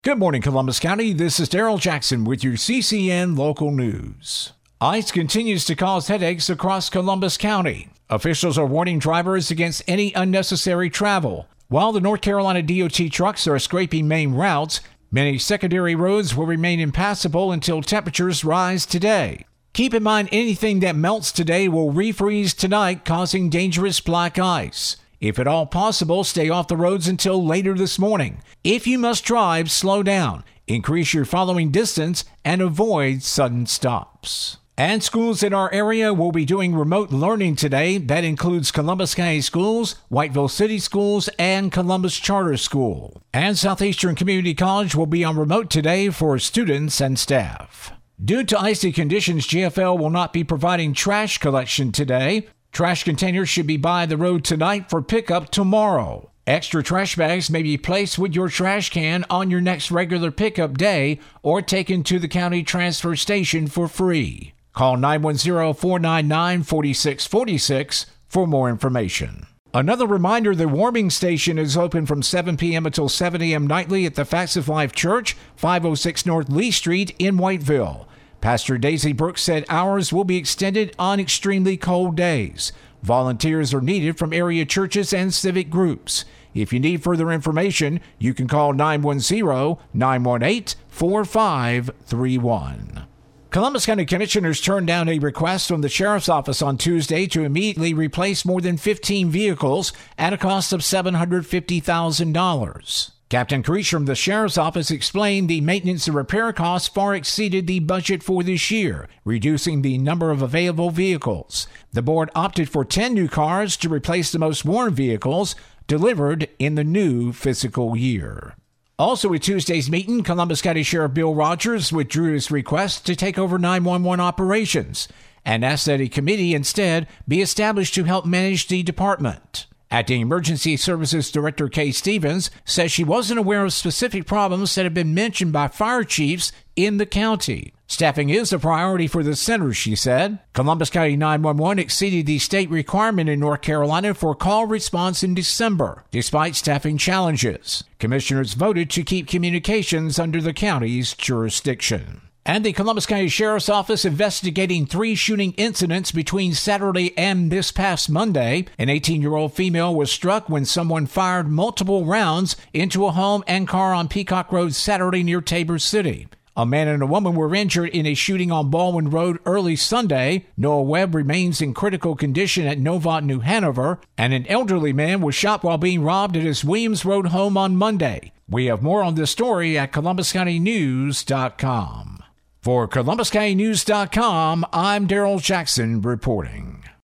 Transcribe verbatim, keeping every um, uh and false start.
Good morning, Columbus County. This is Daryl Jackson with your C C N Local News. Ice continues to cause headaches across Columbus County. Officials are warning drivers against any unnecessary travel. While the North Carolina D O T trucks are scraping main routes, many secondary roads will remain impassable until temperatures rise today. Keep in mind anything that melts today will refreeze tonight, causing dangerous black ice. If at all possible, stay off the roads until later this morning. If you must drive, slow down, increase your following distance, and avoid sudden stops. And schools in our area will be doing remote learning today. That includes Columbus County Schools, Whiteville City Schools, and Columbus Charter School. And Southeastern Community College will be on remote today for students and staff. Due to icy conditions, G F L will not be providing trash collection today. Trash containers should be by the road tonight for pickup tomorrow. Extra trash bags may be placed with your trash can on your next regular pickup day or taken to the county transfer station for free. Call nine one zero, four nine nine, four six four six for more information. Another reminder, the warming station is open from seven p.m. until seven a.m. nightly at the Facts of Life Church, five oh six North Lee Street in Whiteville. Pastor Daisy Brooks said hours will be extended on extremely cold days. Volunteers are needed from area churches and civic groups. If you need further information, you can call nine one zero, nine one eight, four five three one. Columbus County Commissioners turned down a request from the Sheriff's Office on Tuesday to immediately replace more than fifteen vehicles at a cost of seven hundred fifty thousand dollars. Captain Creech from the Sheriff's Office explained the maintenance and repair costs far exceeded the budget for this year, reducing the number of available vehicles. The board opted for ten new cars to replace the most worn vehicles delivered in the new fiscal year. Also at Tuesday's meeting, Columbus County Sheriff Bill Rogers withdrew his request to take over nine one one operations and asked that a committee instead be established to help manage the department. Acting Emergency Services Director Kay Stevens says she wasn't aware of specific problems that have been mentioned by fire chiefs in the county. Staffing is a priority for the center, she said. Columbus County nine one one exceeded the state requirement in North Carolina for call response in December, despite staffing challenges. Commissioners voted to keep communications under the county's jurisdiction. And the Columbus County Sheriff's Office investigating three shooting incidents between Saturday and this past Monday. An eighteen-year-old female was struck when someone fired multiple rounds into a home and car on Peacock Road Saturday near Tabor City. A man and a woman were injured in a shooting on Baldwin Road early Sunday. Noah Webb remains in critical condition at Novant, New Hanover. And an elderly man was shot while being robbed at his Williams Road home on Monday. We have more on this story at Columbus County News dot com. For Columbus County News dot com, I'm Daryl Jackson reporting.